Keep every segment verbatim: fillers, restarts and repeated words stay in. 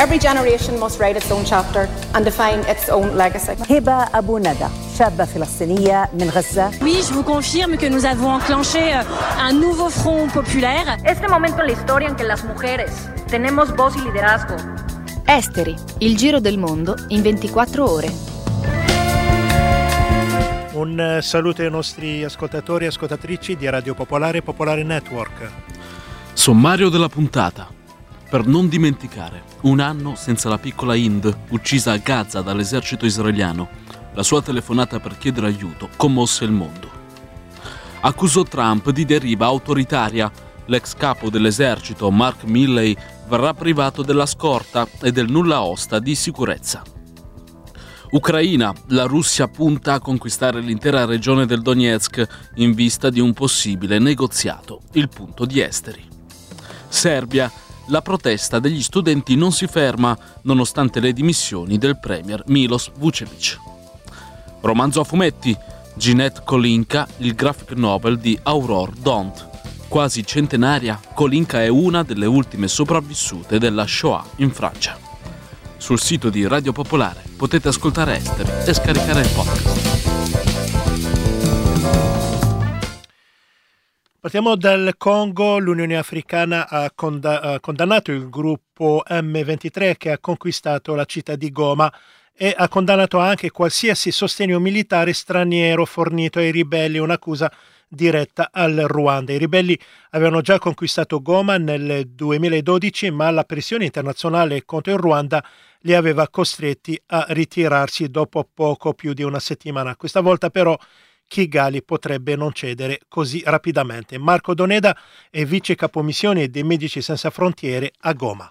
Every generation must write its own chapter and define its own legacy. هبة أبو ندى شابة فلسطينية من غزة. Oui, je vous confirme que nous avons enclenché un nouveau front populaire. Este momento en la historia en que las mujeres tenemos voz y liderazgo. Esteri, il giro del mondo in ventiquattro ore. Un saluto ai nostri ascoltatori e ascoltatrici di Radio Popolare e Popolare Network. Sommario della puntata. Per non dimenticare, un anno senza la piccola Hind, uccisa a Gaza dall'esercito israeliano. La sua telefonata per chiedere aiuto commosse il mondo. Accusò Trump di deriva autoritaria. L'ex capo dell'esercito, Mark Milley, verrà privato della scorta e del nulla osta di sicurezza. Ucraina, la Russia punta a conquistare l'intera regione del Donetsk in vista di un possibile negoziato, il punto di Esteri. Serbia, la protesta degli studenti non si ferma nonostante le dimissioni del premier Milos Vučević. Romanzo a fumetti, Ginette Kolinka, il graphic novel di Aurore Dont. Quasi centenaria, Kolinka è una delle ultime sopravvissute della Shoah in Francia. Sul sito di Radio Popolare potete ascoltare Esteri e scaricare il podcast. Partiamo dal Congo. L'Unione Africana ha condannato il gruppo emme ventitré che ha conquistato la città di Goma e ha condannato anche qualsiasi sostegno militare straniero fornito ai ribelli, un'accusa diretta al Ruanda. I ribelli avevano già conquistato Goma nel duemiladodici, ma la pressione internazionale contro il Ruanda li aveva costretti a ritirarsi dopo poco più di una settimana. Questa volta però Kigali potrebbe non cedere così rapidamente. Marco Doneda è vice capomissione dei Medici Senza Frontiere a Goma.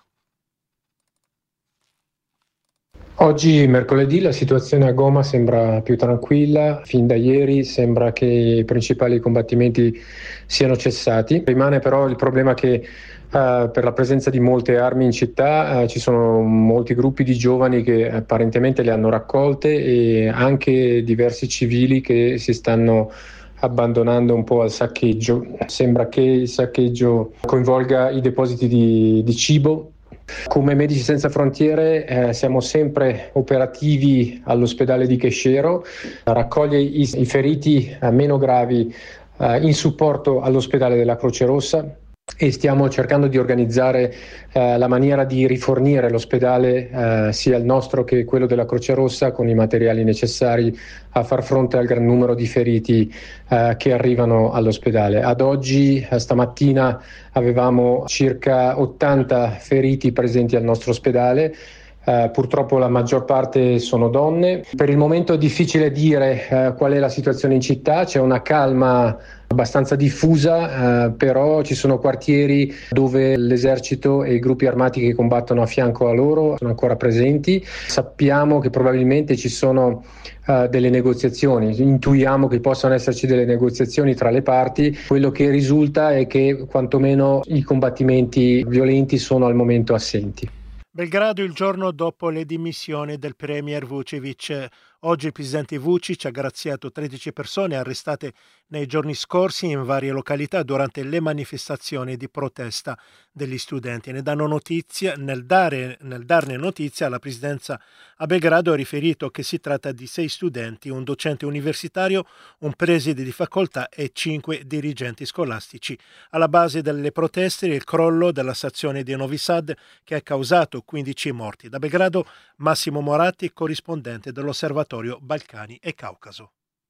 Oggi, mercoledì, la situazione a Goma sembra più tranquilla. Fin da ieri sembra che i principali combattimenti siano cessati. Rimane però il problema che Uh, per la presenza di molte armi in città uh, ci sono molti gruppi di giovani che apparentemente le hanno raccolte e anche diversi civili che si stanno abbandonando un po' al saccheggio. Sembra che il saccheggio coinvolga i depositi di, di cibo. Come Medici Senza Frontiere eh, siamo sempre operativi all'ospedale di Cheshero, raccoglie i, i feriti eh, meno gravi eh, in supporto all'ospedale della Croce Rossa. E stiamo cercando di organizzare eh, la maniera di rifornire l'ospedale, eh, sia il nostro che quello della Croce Rossa, con i materiali necessari a far fronte al gran numero di feriti eh, che arrivano all'ospedale. Ad oggi, eh, stamattina, avevamo circa ottanta feriti presenti al nostro ospedale. Uh, purtroppo la maggior parte sono donne. Per il momento è difficile dire uh, qual è la situazione in città, c'è una calma abbastanza diffusa, uh, però ci sono quartieri dove l'esercito e i gruppi armati che combattono a fianco a loro sono ancora presenti. Sappiamo che probabilmente ci sono uh, delle negoziazioni, intuiamo che possano esserci delle negoziazioni tra le parti. Quello che risulta è che quantomeno i combattimenti violenti sono al momento assenti. Belgrado il giorno dopo le dimissioni del premier Vučević. Oggi il presidente Vučić ha graziato tredici persone arrestate nei giorni scorsi in varie località durante le manifestazioni di protesta degli studenti. Ne danno notizia, nel, dare, nel darne notizia, la presidenza a Belgrado ha riferito che si tratta di sei studenti, un docente universitario, un preside di facoltà e cinque dirigenti scolastici. Alla base delle proteste il crollo della stazione di Novi Sad che ha causato quindici morti. Da Belgrado Massimo Moratti, corrispondente dell'Osservatorio Balcani e Caucaso.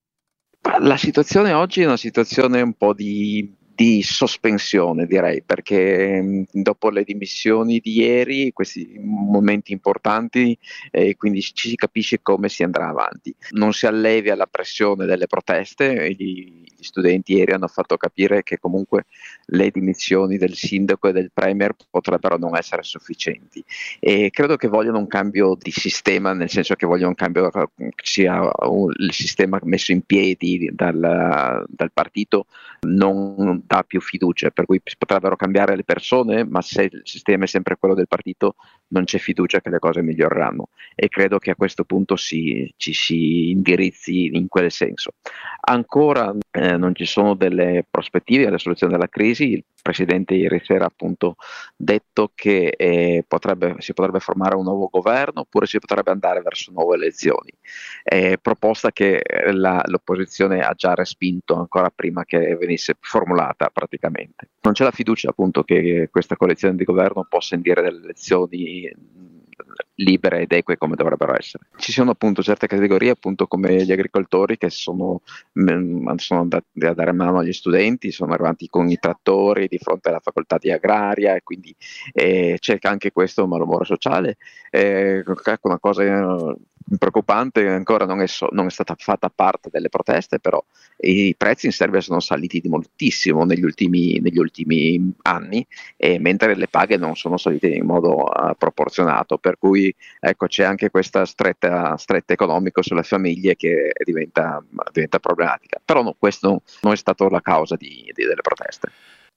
La situazione oggi è una situazione un po' di, di sospensione, direi, perché mh, dopo le dimissioni di ieri, questi momenti importanti, eh, quindi ci si capisce come si andrà avanti. Non si allevia la pressione delle proteste, gli, gli studenti ieri hanno fatto capire che comunque le dimissioni del sindaco e del premier potrebbero non essere sufficienti e credo che vogliono un cambio di sistema, nel senso che vogliono un cambio che sia un, il sistema messo in piedi dal, dal partito non dà più fiducia, per cui potrebbero cambiare le persone, ma se il sistema è sempre quello del partito non c'è fiducia che le cose miglioreranno, e credo che a questo punto si, ci si indirizzi in quel senso. Ancora eh, non ci sono delle prospettive alla soluzione della crisi. Il Presidente ieri sera ha appunto detto che eh, potrebbe, si potrebbe formare un nuovo governo, oppure si potrebbe andare verso nuove elezioni, eh, proposta che la, l'opposizione ha già respinto ancora prima che venisse formulata praticamente. Non c'è la fiducia appunto che questa coalizione di governo possa indire delle elezioni libere ed eque come dovrebbero essere. Ci sono appunto certe categorie, appunto come gli agricoltori, che sono, mh, sono andati a dare mano agli studenti, sono arrivati con i trattori di fronte alla facoltà di agraria, e quindi eh, c'è anche questo malumore sociale. Eh, una cosa eh, preoccupante, ancora non è, so, non è stata fatta parte delle proteste, però i prezzi in Serbia sono saliti di moltissimo negli ultimi, negli ultimi anni, e mentre le paghe non sono salite in modo uh, proporzionato, per cui ecco, c'è anche questa stretta, stretta economico sulle famiglie che diventa, diventa problematica. Però no, questo non è stato la causa di, di, delle proteste.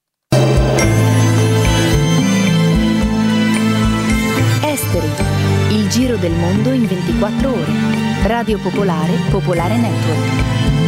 Esteri, il giro del mondo in ventiquattro ore. Radio Popolare, Popolare Network.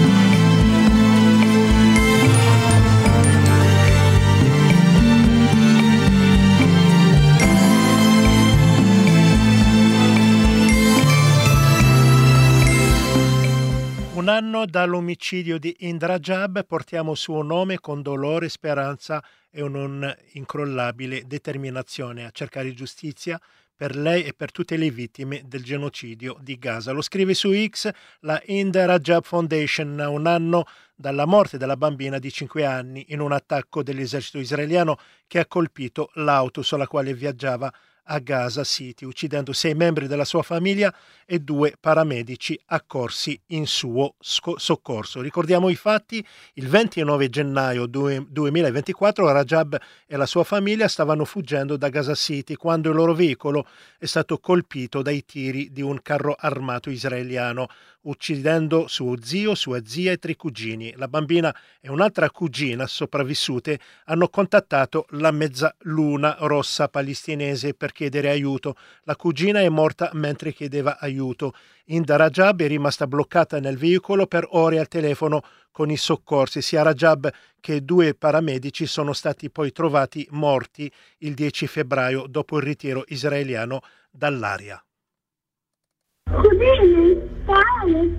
Un anno dall'omicidio di Hind Rajab, portiamo suo nome con dolore, speranza e un'incrollabile determinazione a cercare giustizia per lei e per tutte le vittime del genocidio di Gaza. Lo scrive su X la Hind Rajab Foundation, a un anno dalla morte della bambina di cinque anni in un attacco dell'esercito israeliano che ha colpito l'auto sulla quale viaggiava a Gaza City, uccidendo sei membri della sua famiglia e due paramedici accorsi in suo soccorso. Ricordiamo i fatti: il ventinove gennaio duemilaventiquattro Rajab e la sua famiglia stavano fuggendo da Gaza City quando il loro veicolo è stato colpito dai tiri di un carro armato israeliano, uccidendo suo zio, sua zia e tre cugini. La bambina e un'altra cugina sopravvissute hanno contattato la Mezzaluna Rossa palestinese per chiedere aiuto. La cugina è morta mentre chiedeva aiuto. Hind Rajab è rimasta bloccata nel veicolo per ore al telefono con i soccorsi. Sia Rajab che due paramedici sono stati poi trovati morti il dieci febbraio dopo il ritiro israeliano dall'area. تعالي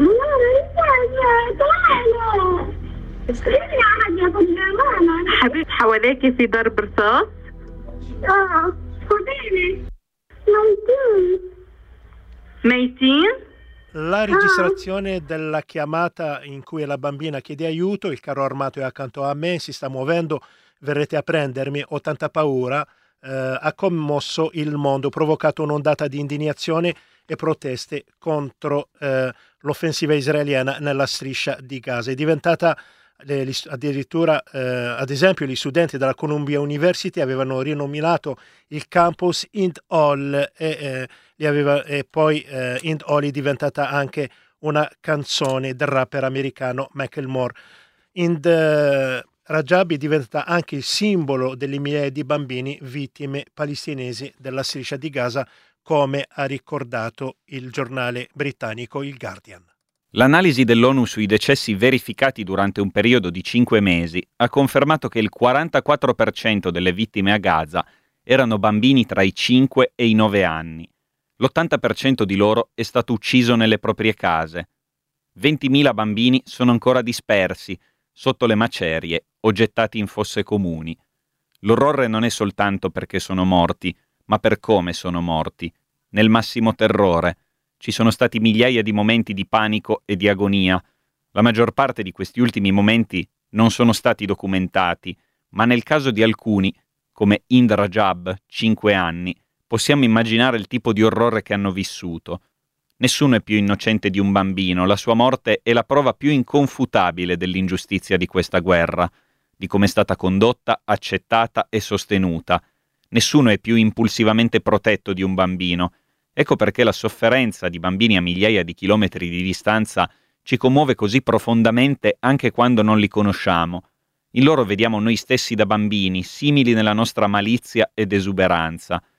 تعالي اسكتي يا حاجة يا ماما حبيبتي حواليكي في ضرب رصاص؟ اه خديني ميتين ميتين؟ La registrazione della chiamata in cui la bambina chiede aiuto: il carro armato è accanto a me, si sta muovendo, verrete a prendermi, ho tanta paura, eh, ha commosso il mondo, provocato un'ondata di indignazione e proteste contro eh, l'offensiva israeliana nella striscia di Gaza. È diventata eh, addirittura, eh, ad esempio, gli studenti della Columbia University avevano rinominato il campus Hind Hall e, eh, li aveva, e poi eh, Hind Hall è diventata anche una canzone del rapper americano Macklemore. Hind eh, Rajab è diventata anche il simbolo delle migliaia di bambini vittime palestinesi della striscia di Gaza, come ha ricordato il giornale britannico Il Guardian. L'analisi dell'ONU sui decessi verificati durante un periodo di cinque mesi ha confermato che il quarantaquattro per cento delle vittime a Gaza erano bambini tra i cinque e i nove anni. L'ottanta per cento di loro è stato ucciso nelle proprie case. ventimila bambini sono ancora dispersi sotto le macerie o gettati in fosse comuni. L'orrore non è soltanto perché sono morti, ma per come sono morti, nel massimo terrore. Ci sono stati migliaia di momenti di panico e di agonia. La maggior parte di questi ultimi momenti non sono stati documentati, ma nel caso di alcuni, come Hind Rajab, cinque anni, possiamo immaginare il tipo di orrore che hanno vissuto. Nessuno è più innocente di un bambino, la sua morte è la prova più inconfutabile dell'ingiustizia di questa guerra, di come è stata condotta, accettata e sostenuta. Nessuno è più impulsivamente protetto di un bambino. Ecco perché la sofferenza di bambini a migliaia di chilometri di distanza ci commuove così profondamente anche quando non li conosciamo. In loro vediamo noi stessi da bambini, simili nella nostra malizia ed esuberanza.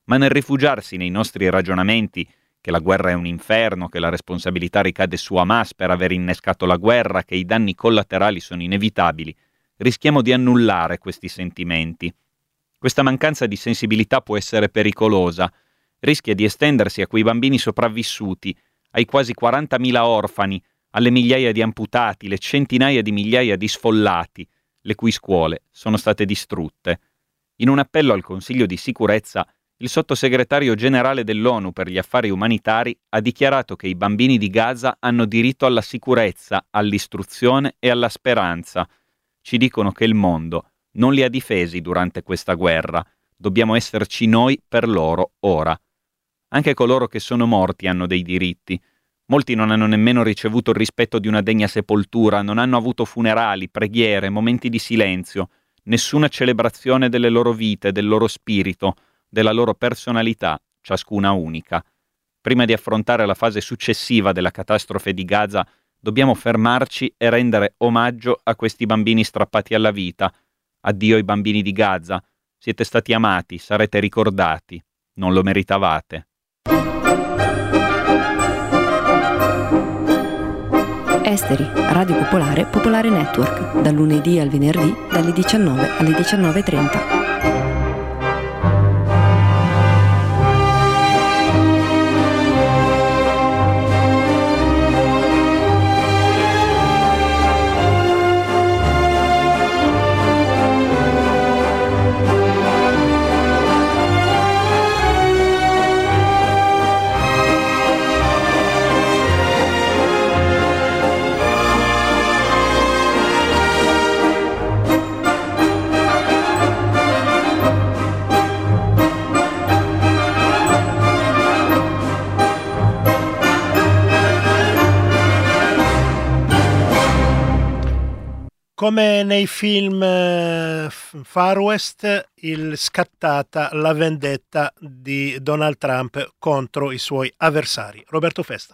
ma nel rifugiarsi nei nostri ragionamenti che la guerra è un inferno, che la responsabilità ricade su Hamas per aver innescato la guerra, che i danni collaterali sono inevitabili, rischiamo di annullare questi sentimenti. Questa mancanza di sensibilità può essere pericolosa, rischia di estendersi a quei bambini sopravvissuti, ai quasi quarantamila orfani, alle migliaia di amputati, le centinaia di migliaia di sfollati, le cui scuole sono state distrutte. In un appello al Consiglio di sicurezza, il sottosegretario generale dell'ONU per gli affari umanitari ha dichiarato che i bambini di Gaza hanno diritto alla sicurezza, all'istruzione e alla speranza. Ci dicono che il mondo non li ha difesi durante questa guerra. Dobbiamo esserci noi per loro ora. Anche coloro che sono morti hanno dei diritti. Molti non hanno nemmeno ricevuto il rispetto di una degna sepoltura, non hanno avuto funerali, preghiere, momenti di silenzio, nessuna celebrazione delle loro vite, del loro spirito, della loro personalità, ciascuna unica. Prima di affrontare la fase successiva della catastrofe di Gaza, dobbiamo fermarci e rendere omaggio a questi bambini strappati alla vita. Addio ai bambini di Gaza. Siete stati amati, sarete ricordati. Non lo meritavate. Esteri, Radio Popolare, Popolare Network, dal lunedì al venerdì, dalle diciannove alle diciannove e trenta. Come nei film Far West, il scattata la vendetta di Donald Trump contro i suoi avversari. Roberto Festa.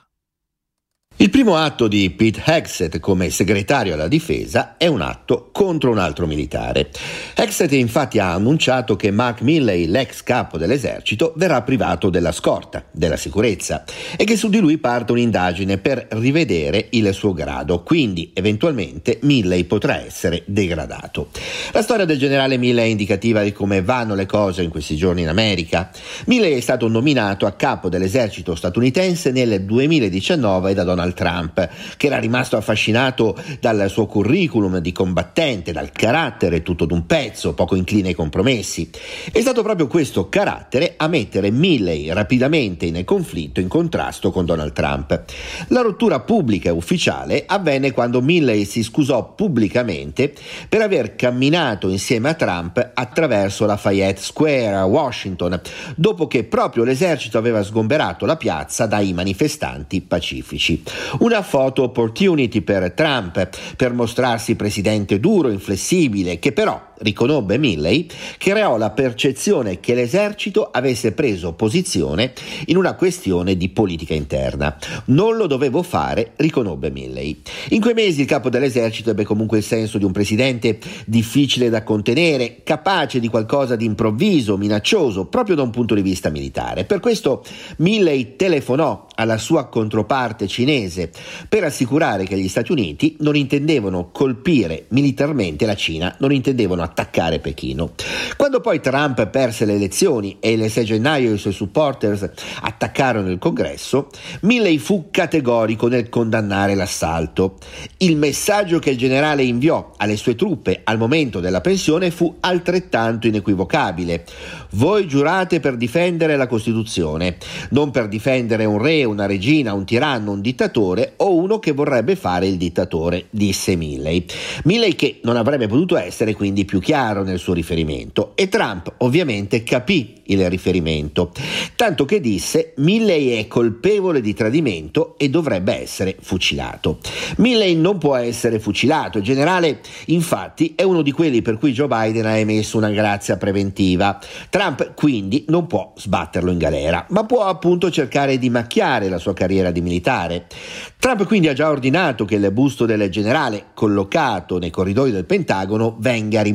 Il primo atto di Pete Hegseth come segretario alla difesa è un atto contro un altro militare. Hegseth infatti ha annunciato che Mark Milley, l'ex capo dell'esercito, verrà privato della scorta, della sicurezza, e che su di lui parte un'indagine per rivedere il suo grado, quindi eventualmente Milley potrà essere degradato. La storia del generale Milley è indicativa di come vanno le cose in questi giorni in America. Milley è stato nominato a capo dell'esercito statunitense nel duemiladiciannove da Donald Trump, che era rimasto affascinato dal suo curriculum di combattente, dal carattere tutto d'un pezzo, poco incline ai compromessi. È stato proprio questo carattere a mettere Milley rapidamente in conflitto, in contrasto con Donald Trump. La rottura pubblica e ufficiale avvenne quando Milley si scusò pubblicamente per aver camminato insieme a Trump attraverso Lafayette Square a Washington, dopo che proprio l'esercito aveva sgomberato la piazza dai manifestanti pacifici. Una photo opportunity per Trump, per mostrarsi presidente duro, inflessibile, che però, riconobbe Milley, creò la percezione che l'esercito avesse preso posizione in una questione di politica interna. Non lo dovevo fare, riconobbe Milley. In quei mesi il capo dell'esercito ebbe comunque il senso di un presidente difficile da contenere, capace di qualcosa di improvviso, minaccioso, proprio da un punto di vista militare. Per questo Milley telefonò alla sua controparte cinese per assicurare che gli Stati Uniti non intendevano colpire militarmente la Cina, non intendevano attaccare Pechino. Quando poi Trump perse le elezioni e il sei gennaio i suoi supporters attaccarono il Congresso, Milley fu categorico nel condannare l'assalto. Il messaggio che il generale inviò alle sue truppe al momento della pensione fu altrettanto inequivocabile. Voi giurate per difendere la Costituzione, non per difendere un re, una regina, un tiranno, un dittatore o uno che vorrebbe fare il dittatore, disse Milley. Milley che non avrebbe potuto essere quindi più chiaro nel suo riferimento, e Trump ovviamente capì il riferimento, tanto che disse: Milley è colpevole di tradimento e dovrebbe essere fucilato. Milley non può essere fucilato. Il generale infatti è uno di quelli per cui Joe Biden ha emesso una grazia preventiva. Trump quindi non può sbatterlo in galera, ma può appunto cercare di macchiare la sua carriera di militare. Trump quindi ha già ordinato che il busto del generale, collocato nei corridoi del Pentagono, venga rimosso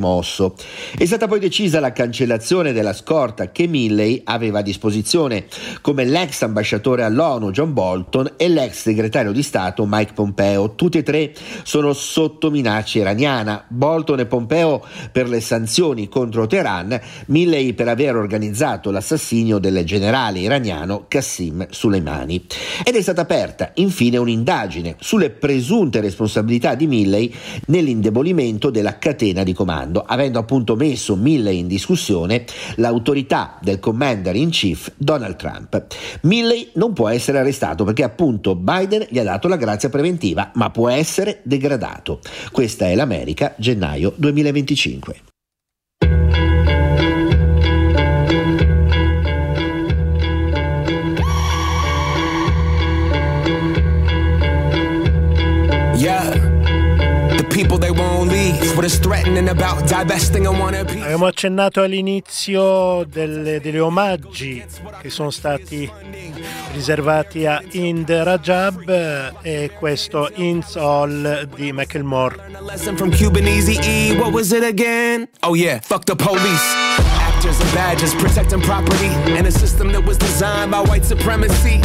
mosso. È stata poi decisa la cancellazione della scorta che Milley aveva a disposizione, come l'ex ambasciatore all'ONU John Bolton e l'ex segretario di Stato Mike Pompeo. Tutti e tre sono sotto minaccia iraniana. Bolton e Pompeo per le sanzioni contro Teheran, Milley per aver organizzato l'assassinio del generale iraniano Qasem Soleimani. Ed è stata aperta infine un'indagine sulle presunte responsabilità di Milley nell'indebolimento della catena di comando, avendo appunto messo Milley in discussione l'autorità del commander in chief Donald Trump. Milley non può essere arrestato perché appunto Biden gli ha dato la grazia preventiva, ma può essere degradato. Questa è l'America, gennaio duemilaventicinque. Abbiamo accennato all'inizio delle, degli omaggi che sono stati riservati a Hind Rajab e questo It's All di Macklemore. Oh yeah, fuck the police. Actors and badges protecting property and a system that was designed by white supremacy.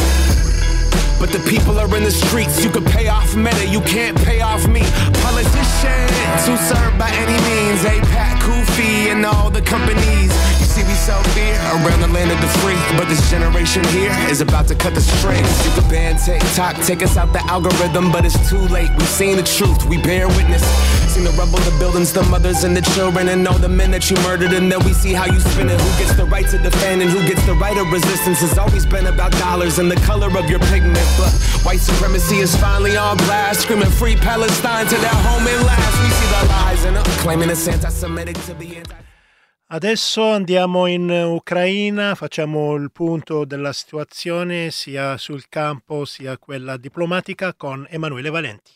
But the people are in the streets. You can pay off Meta, you can't pay off me. Politicians who serve by any means. APAC, Kufi, and all the companies. You see, we sell beer around the land of the free. But this generation here is about to cut the strings. You can ban TikTok, take us out the algorithm. But it's too late, we've seen the truth, we bear witness. Seen the rubble, the buildings, the mothers and the children. And all the men that you murdered. And then we see how you spin it. Who gets the right to defend and who gets the right of resistance. It's always been about dollars and the color of your pigment. But white supremacy is finally on blast, screaming free Palestine to their home at last. We see the lies and up, claiming it's anti-Semitic to be anti. Adesso andiamo in Ucraina, facciamo il punto della situazione sia sul campo sia quella diplomatica con Emanuele Valenti.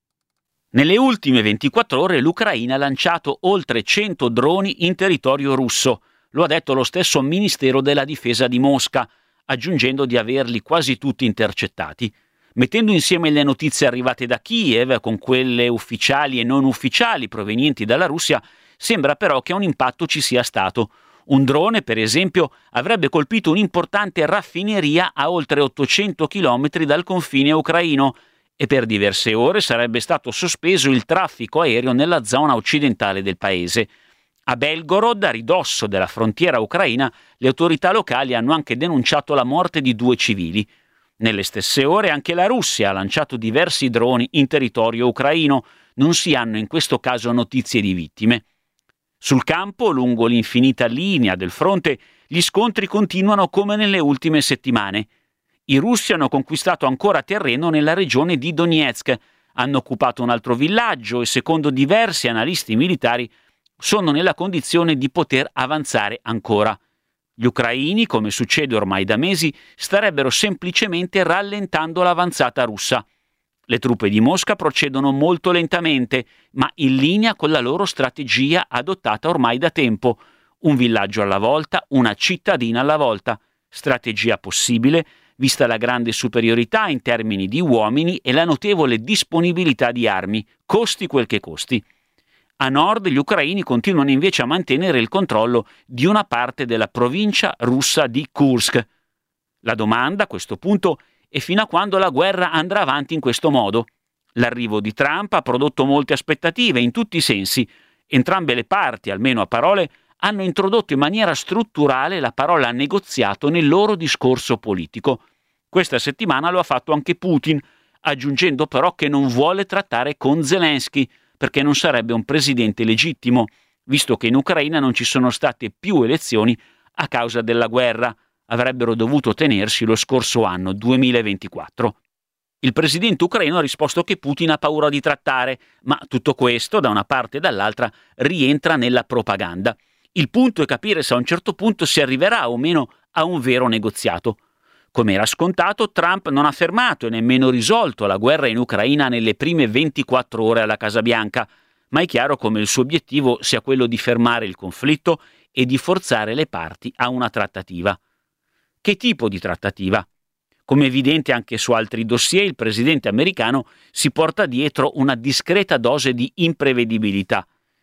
Nelle ultime ventiquattro ore l'Ucraina ha lanciato oltre cento droni in territorio russo, lo ha detto lo stesso Ministero della Difesa di Mosca, aggiungendo di averli quasi tutti intercettati. Mettendo insieme le notizie arrivate da Kiev con quelle ufficiali e non ufficiali provenienti dalla Russia, sembra però che un impatto ci sia stato. Un drone, per esempio, avrebbe colpito un'importante raffineria a oltre ottocento chilometri dal confine ucraino e per diverse ore sarebbe stato sospeso il traffico aereo nella zona occidentale del paese. A Belgorod, a ridosso della frontiera ucraina, le autorità locali hanno anche denunciato la morte di due civili. Nelle stesse ore anche la Russia ha lanciato diversi droni in territorio ucraino. Non si hanno in questo caso notizie di vittime. Sul campo, lungo l'infinita linea del fronte, gli scontri continuano come nelle ultime settimane. I russi hanno conquistato ancora terreno nella regione di Donetsk, hanno occupato un altro villaggio e, secondo diversi analisti militari, sono nella condizione di poter avanzare ancora. Gli ucraini, come succede ormai da mesi, starebbero semplicemente rallentando l'avanzata russa. Le truppe di Mosca procedono molto lentamente, ma in linea con la loro strategia adottata ormai da tempo. Un villaggio alla volta, una cittadina alla volta. Strategia possibile, vista la grande superiorità in termini di uomini e la notevole disponibilità di armi, costi quel che costi. A nord gli ucraini continuano invece a mantenere il controllo di una parte della provincia russa di Kursk. La domanda a questo punto è fino a quando la guerra andrà avanti in questo modo. L'arrivo di Trump ha prodotto molte aspettative in tutti i sensi. Entrambe le parti, almeno a parole, hanno introdotto in maniera strutturale la parola negoziato nel loro discorso politico. Questa settimana lo ha fatto anche Putin, aggiungendo però che non vuole trattare con Zelensky, perché non sarebbe un presidente legittimo, visto che in Ucraina non ci sono state più elezioni a causa della guerra. Avrebbero dovuto tenersi lo scorso anno, duemilaventiquattro. Il presidente ucraino ha risposto che Putin ha paura di trattare, ma tutto questo, da una parte e dall'altra, rientra nella propaganda. Il punto è capire se a un certo punto si arriverà o meno a un vero negoziato. Come era scontato, Trump non ha fermato e nemmeno risolto la guerra in Ucraina nelle prime ventiquattro ore alla Casa Bianca, ma è chiaro come il suo obiettivo sia quello di fermare il conflitto e di forzare le parti a una trattativa. Che tipo di trattativa? Come evidente anche su altri dossier, il presidente americano si porta dietro una discreta dose di imprevedibilità.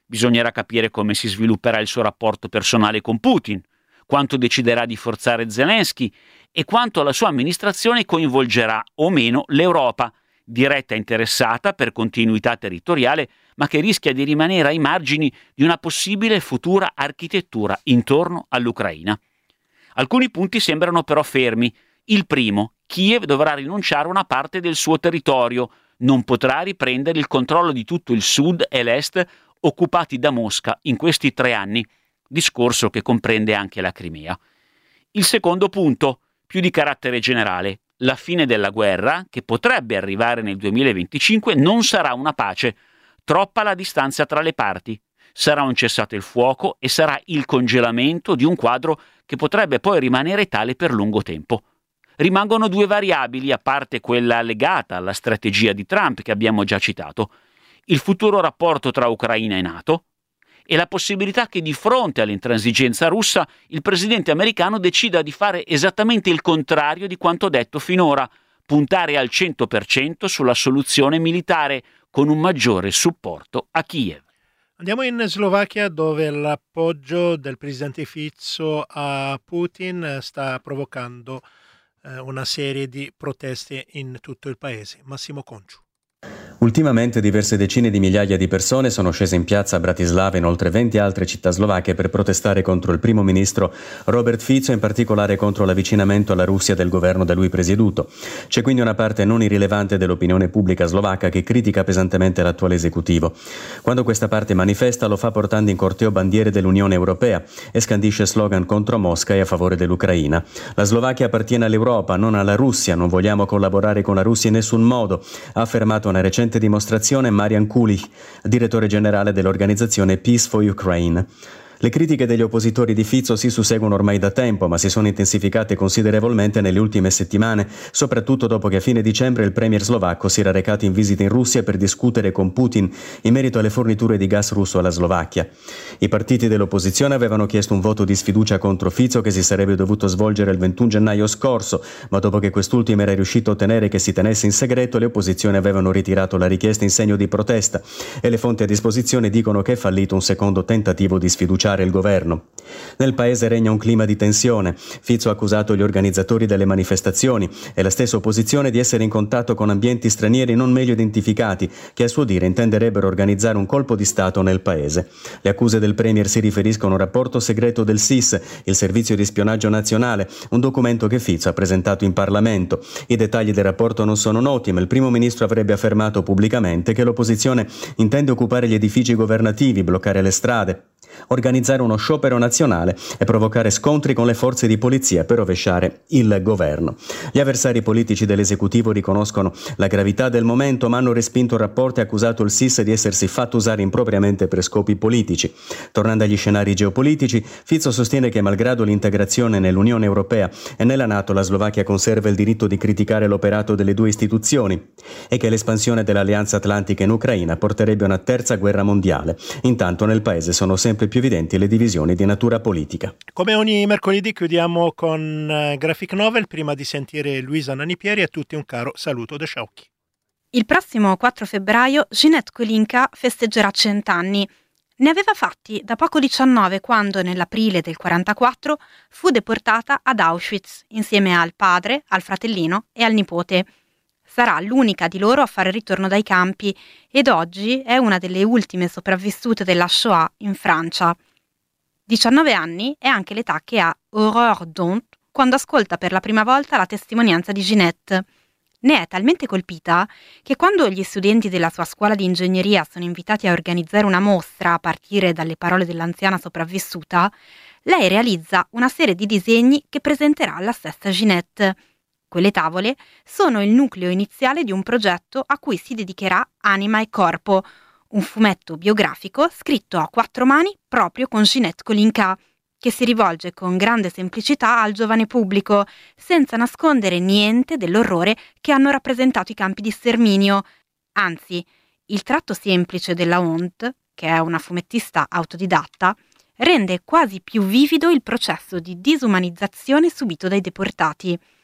Bisognerà capire come si svilupperà il suo rapporto personale con Putin, quanto deciderà di forzare Zelensky e quanto la sua amministrazione coinvolgerà o meno l'Europa, diretta interessata per continuità territoriale, ma che rischia di rimanere ai margini di una possibile futura architettura intorno all'Ucraina. Alcuni punti sembrano però fermi. Il primo, Kiev dovrà rinunciare a una parte del suo territorio, non potrà riprendere il controllo di tutto il sud e l'est occupati da Mosca in questi tre anni, discorso che comprende anche la Crimea. Il secondo punto, più di carattere generale, la fine della guerra, che potrebbe arrivare nel duemilaventicinque, non sarà una pace, troppa la distanza tra le parti. Sarà un cessate il fuoco e sarà il congelamento di un quadro che potrebbe poi rimanere tale per lungo tempo. Rimangono due variabili, a parte quella legata alla strategia di Trump che abbiamo già citato: il futuro rapporto tra Ucraina e NATO e la possibilità che di fronte all'intransigenza russa il presidente americano decida di fare esattamente il contrario di quanto detto finora, puntare al cento per cento sulla soluzione militare con un maggiore supporto a Kiev. Andiamo in Slovacchia, dove l'appoggio del presidente Fico a Putin sta provocando eh, una serie di proteste in tutto il paese. Massimo Conciu. Ultimamente diverse decine di migliaia di persone sono scese in piazza a Bratislava e in oltre venti altre città slovacche per protestare contro il primo ministro Robert Fico, in particolare contro l'avvicinamento alla Russia del governo da lui presieduto. C'è quindi una parte non irrilevante dell'opinione pubblica slovacca che critica pesantemente l'attuale esecutivo. Quando questa parte manifesta, lo fa portando in corteo bandiere dell'Unione Europea e scandisce slogan contro Mosca e a favore dell'Ucraina. La Slovacchia appartiene all'Europa, non alla Russia, non vogliamo collaborare con la Russia in nessun modo, ha affermato una recente dimostrazione Marian Kulich, direttore generale dell'organizzazione Peace for Ukraine. Le critiche degli oppositori di Fico si susseguono ormai da tempo, ma si sono intensificate considerevolmente nelle ultime settimane, soprattutto dopo che a fine dicembre il premier slovacco si era recato in visita in Russia per discutere con Putin in merito alle forniture di gas russo alla Slovacchia. I partiti dell'opposizione avevano chiesto un voto di sfiducia contro Fico che si sarebbe dovuto svolgere il ventuno gennaio scorso, ma dopo che quest'ultimo era riuscito a ottenere che si tenesse in segreto, le opposizioni avevano ritirato la richiesta in segno di protesta e le fonti a disposizione dicono che è fallito un secondo tentativo di sfiducia il governo. Nel paese regna un clima di tensione. Fico ha accusato gli organizzatori delle manifestazioni e la stessa opposizione di essere in contatto con ambienti stranieri non meglio identificati che a suo dire intenderebbero organizzare un colpo di Stato nel paese. Le accuse del premier si riferiscono a un rapporto segreto del S I S, il Servizio di Spionaggio Nazionale, un documento che Fico ha presentato in Parlamento. I dettagli del rapporto non sono noti, ma il primo ministro avrebbe affermato pubblicamente che l'opposizione intende occupare gli edifici governativi, bloccare le strade, organizzare uno sciopero nazionale e provocare scontri con le forze di polizia per rovesciare il governo. Gli avversari politici dell'esecutivo riconoscono la gravità del momento, ma hanno respinto il rapporto e accusato il S I S di essersi fatto usare impropriamente per scopi politici. Tornando agli scenari geopolitici, Fico sostiene che malgrado l'integrazione nell'Unione Europea e nella NATO, la Slovacchia conserva il diritto di criticare l'operato delle due istituzioni e che l'espansione dell'Alleanza Atlantica in Ucraina porterebbe a una terza guerra mondiale. Intanto nel paese sono sempre più evidenti le divisioni di natura politica. Come ogni mercoledì chiudiamo con uh, Graphic Novel. Prima di sentire Luisa Nanipieri, a tutti un caro saluto da Sciauchi. Il prossimo quattro febbraio Ginette Kolinka festeggerà cent'anni. Ne aveva fatti da poco diciannove quando nell'aprile del quarantaquattro fu deportata ad Auschwitz insieme al padre, al fratellino e al nipote. Sarà l'unica di loro a fare ritorno dai campi ed oggi è una delle ultime sopravvissute della Shoah in Francia. diciannove anni è anche l'età che ha Aurore Dont quando ascolta per la prima volta la testimonianza di Ginette. Ne è talmente colpita che quando gli studenti della sua scuola di ingegneria sono invitati a organizzare una mostra a partire dalle parole dell'anziana sopravvissuta, lei realizza una serie di disegni che presenterà alla stessa Ginette. Quelle tavole sono il nucleo iniziale di un progetto a cui si dedicherà Anima e Corpo, un fumetto biografico scritto a quattro mani proprio con Ginette Kolinka, che si rivolge con grande semplicità al giovane pubblico, senza nascondere niente dell'orrore che hanno rappresentato i campi di sterminio. Anzi, il tratto semplice della Honte, che è una fumettista autodidatta, rende quasi più vivido il processo di disumanizzazione subito dai deportati.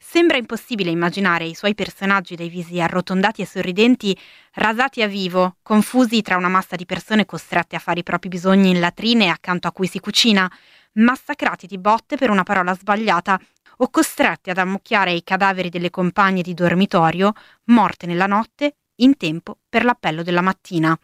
Sembra impossibile immaginare i suoi personaggi dai visi arrotondati e sorridenti rasati a vivo, confusi tra una massa di persone costrette a fare i propri bisogni in latrine accanto a cui si cucina, massacrati di botte per una parola sbagliata o costretti ad ammucchiare i cadaveri delle compagne di dormitorio morte nella notte in tempo per l'appello della mattina.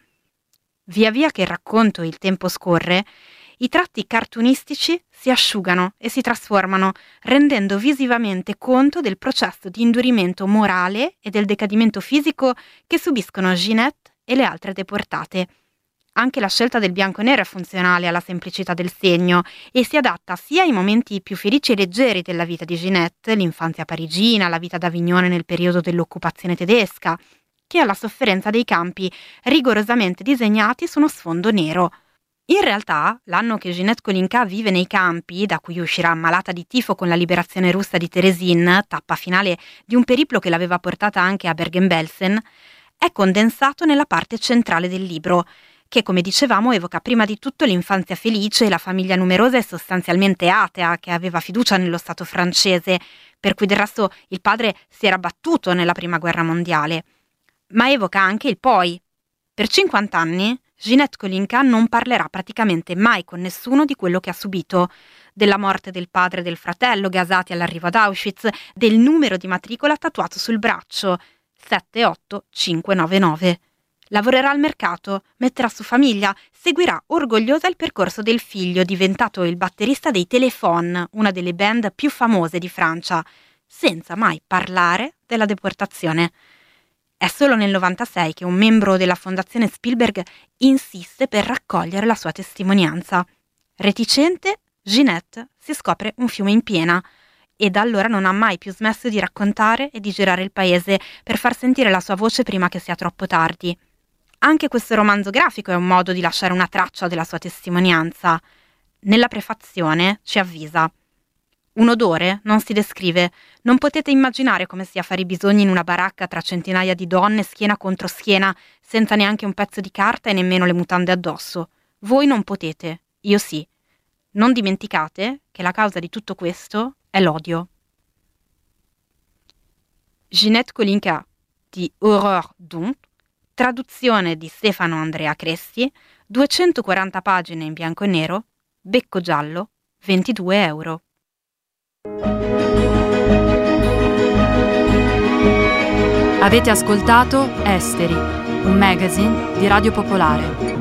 Via via che il racconto e il tempo scorre, i tratti cartunistici si asciugano e si trasformano, rendendo visivamente conto del processo di indurimento morale e del decadimento fisico che subiscono Ginette e le altre deportate. Anche la scelta del bianco e nero è funzionale alla semplicità del segno e si adatta sia ai momenti più felici e leggeri della vita di Ginette, l'infanzia parigina, la vita d'Avignone nel periodo dell'occupazione tedesca, che alla sofferenza dei campi rigorosamente disegnati su uno sfondo nero. In realtà, l'anno che Ginette Kolinka vive nei campi, da cui uscirà ammalata di tifo con la liberazione russa di Teresin, tappa finale di un periplo che l'aveva portata anche a Bergen-Belsen, è condensato nella parte centrale del libro, che, come dicevamo, evoca prima di tutto l'infanzia felice e la famiglia numerosa e sostanzialmente atea che aveva fiducia nello Stato francese, per cui del resto il padre si era battuto nella Prima Guerra Mondiale. Ma evoca anche il poi. Per cinquanta anni Ginette Kolinka non parlerà praticamente mai con nessuno di quello che ha subito, della morte del padre e del fratello gasati all'arrivo ad Auschwitz, del numero di matricola tatuato sul braccio, sette otto cinque nove nove. Lavorerà al mercato, metterà su famiglia, seguirà orgogliosa il percorso del figlio, diventato il batterista dei Téléphone, una delle band più famose di Francia, senza mai parlare della deportazione. È solo nel novantasei che un membro della Fondazione Spielberg insiste per raccogliere la sua testimonianza. Reticente, Ginette si scopre un fiume in piena e da allora non ha mai più smesso di raccontare e di girare il paese per far sentire la sua voce prima che sia troppo tardi. Anche questo romanzo grafico è un modo di lasciare una traccia della sua testimonianza. Nella prefazione ci avvisa: un odore non si descrive, non potete immaginare come sia fare i bisogni in una baracca tra centinaia di donne schiena contro schiena, senza neanche un pezzo di carta e nemmeno le mutande addosso. Voi non potete, io sì. Non dimenticate che la causa di tutto questo è l'odio. Ginette Kolinka di Horreur d'Honte, traduzione di Stefano Andrea Cressi, duecentoquaranta pagine in bianco e nero, becco giallo, ventidue euro. Avete ascoltato Esteri, un magazine di Radio Popolare.